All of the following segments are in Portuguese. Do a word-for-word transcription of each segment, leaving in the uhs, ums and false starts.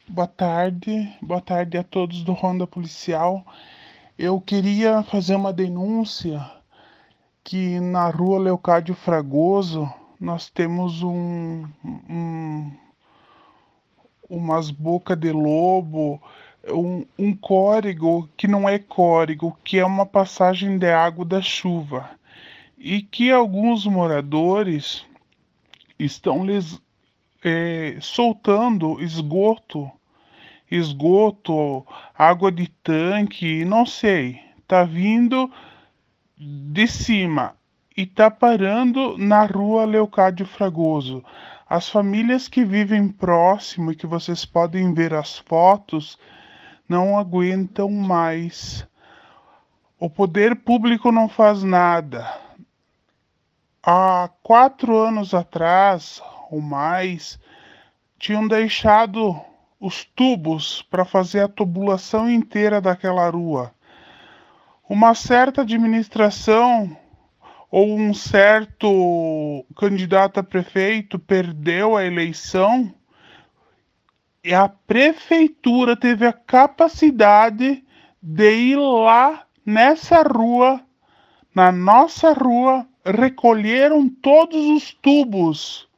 Boa tarde, boa tarde a todos do Ronda Policial. Eu queria fazer uma denúncia que na rua Leocádio Fragoso nós temos um, um umas bocas de lobo, um, um córrego que não é córrego, que é uma passagem de água da chuva e que alguns moradores estão lhes eh, soltando esgoto esgoto, água de tanque, não sei. Tá vindo de cima e tá parando na rua Leocádio Fragoso. As famílias que vivem próximo e que vocês podem ver as fotos não aguentam mais. O poder público não faz nada. Há quatro anos atrás, ou mais, tinham deixado os tubos para fazer a tubulação inteira daquela rua. Uma certa administração ou um certo candidato a prefeito perdeu a eleição e a prefeitura teve a capacidade de ir lá nessa rua, na nossa rua, recolheram todos os tubos.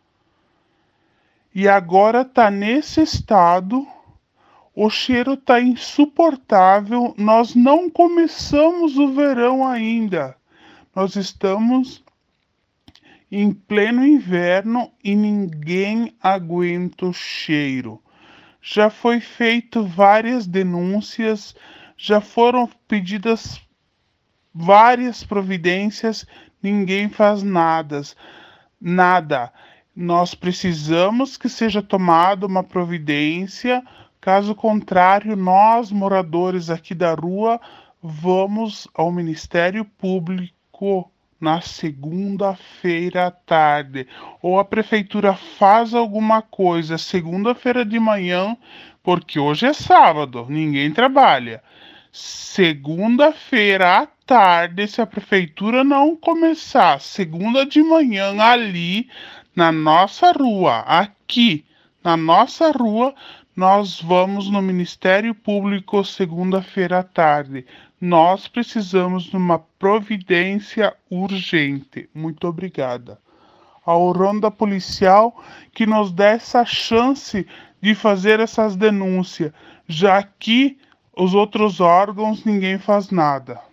E agora está nesse estado, o cheiro está insuportável, nós não começamos o verão ainda. Nós estamos em pleno inverno e ninguém aguenta o cheiro. Já foi feito várias denúncias, já foram pedidas várias providências, ninguém faz nada. Nada. Nós precisamos que seja tomada uma providência, caso contrário, nós, moradores aqui da rua, vamos ao Ministério Público na segunda-feira à tarde. Ou a prefeitura faz alguma coisa segunda-feira de manhã, porque hoje é sábado, ninguém trabalha. Segunda-feira à tarde, se a prefeitura não começar segunda de manhã ali na nossa rua, aqui na nossa rua, nós vamos no Ministério Público segunda-feira à tarde. Nós precisamos de uma providência urgente. Muito obrigada. Ao Ronda Policial que nos dê essa chance de fazer essas denúncias, já que os outros órgãos ninguém faz nada.